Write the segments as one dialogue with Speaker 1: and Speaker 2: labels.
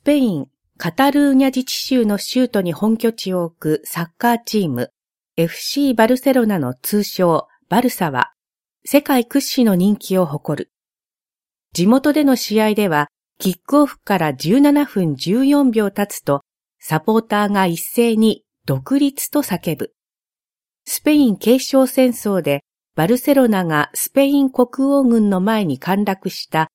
Speaker 1: ペイン・カタルーニャ自治州の州都に本拠地を置くサッカーチーム、FC バルセロナの通称バルサは、世界屈指の人気を誇る。地元での試合では、キックオフから17分14秒経つと、サポーターが一斉に独立と叫ぶ。スペイン継承戦争で、バルセロナがスペイン国王軍の前に陥落した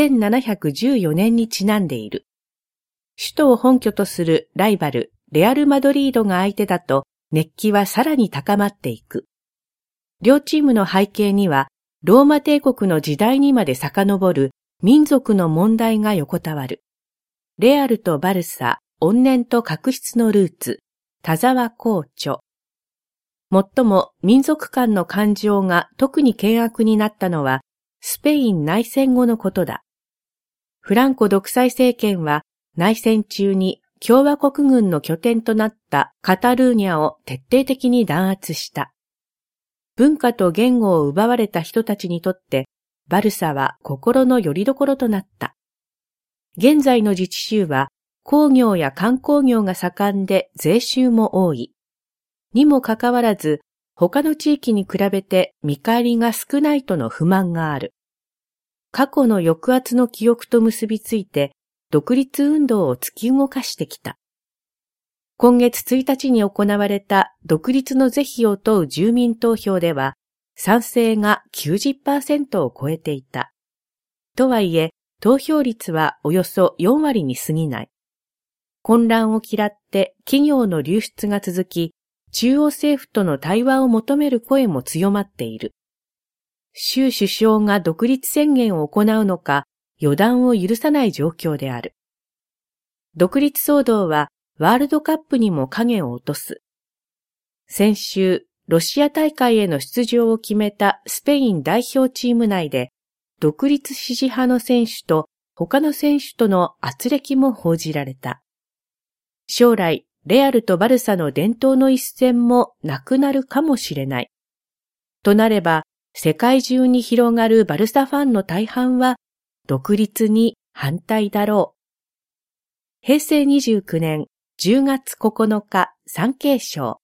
Speaker 1: 1714年にちなんでいる。首都を本拠とするライバル、レアル・マドリードが相手だと、熱気はさらに高まっていく。両チームの背景には、ローマ帝国の時代にまで遡る民族の問題が横たわる。レアルとバルサ、怨念と確執のルーツ、田沢公著。もっとも民族間の感情が特に険悪になったのは、スペイン内戦後のことだ。フランコ独裁政権は内戦中に共和国軍の拠点となったカタルーニャを徹底的に弾圧した。文化と言語を奪われた人たちにとって、バルサは心の拠り所となった。現在の自治州は工業や観光業が盛んで税収も多い。にもかかわらず、他の地域に比べて見返りが少ないとの不満がある。過去の抑圧の記憶と結びついて、独立運動を突き動かしてきた。今月1日に行われた独立の是非を問う住民投票では、賛成が 90% を超えていた。とはいえ、投票率はおよそ4割に過ぎない。混乱を嫌って企業の流出が続き、中央政府との対話を求める声も強まっている。州首相が独立宣言を行うのか、予断を許さない状況である。独立騒動はワールドカップにも影を落とす。先週、ロシア大会への出場を決めたスペイン代表チーム内で、独立支持派の選手と他の選手との軋轢も報じられた。将来、レアルとバルサの伝統の一戦もなくなるかもしれない。となれば、世界中に広がるバルサファンの大半は、独立に反対だろう。平成29年10月9日、産経省。